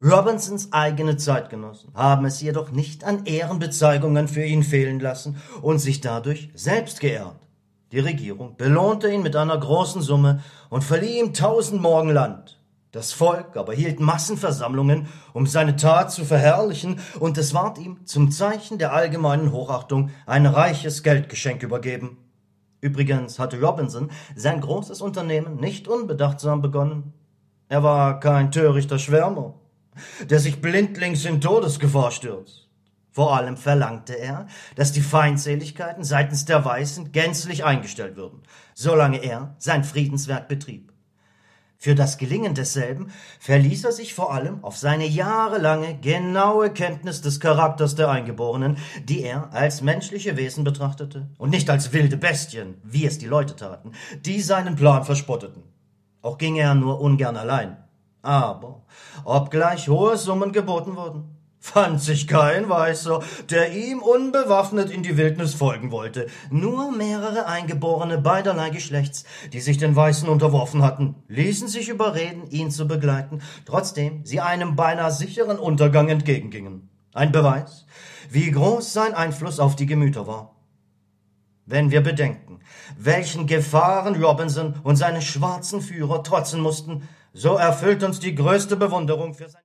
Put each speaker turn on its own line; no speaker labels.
Robinsons eigene Zeitgenossen haben es jedoch nicht an Ehrenbezeigungen für ihn fehlen lassen und sich dadurch selbst geehrt. Die Regierung belohnte ihn mit einer großen Summe und verlieh ihm 1000 Morgen Land. Das Volk aber hielt Massenversammlungen, um seine Tat zu verherrlichen, und es ward ihm zum Zeichen der allgemeinen Hochachtung ein reiches Geldgeschenk übergeben. Übrigens hatte Robinson sein großes Unternehmen nicht unbedachtsam begonnen. Er war kein törichter Schwärmer, der sich blindlings in Todesgefahr stürzt. Vor allem verlangte er, dass die Feindseligkeiten seitens der Weißen gänzlich eingestellt würden, solange er sein Friedenswerk betrieb. Für das Gelingen desselben verließ er sich vor allem auf seine jahrelange, genaue Kenntnis des Charakters der Eingeborenen, die er als menschliche Wesen betrachtete und nicht als wilde Bestien, wie es die Leute taten, die seinen Plan verspotteten. Auch ging er nur ungern allein. Aber, obgleich hohe Summen geboten wurden, fand sich kein Weißer, der ihm unbewaffnet in die Wildnis folgen wollte. Nur mehrere Eingeborene beiderlei Geschlechts, die sich den Weißen unterworfen hatten, ließen sich überreden, ihn zu begleiten, trotzdem sie einem beinahe sicheren Untergang entgegengingen. Ein Beweis, wie groß sein Einfluss auf die Gemüter war. Wenn wir bedenken, welchen Gefahren Robinson und seine schwarzen Führer trotzen mussten, so erfüllt uns die größte Bewunderung für sein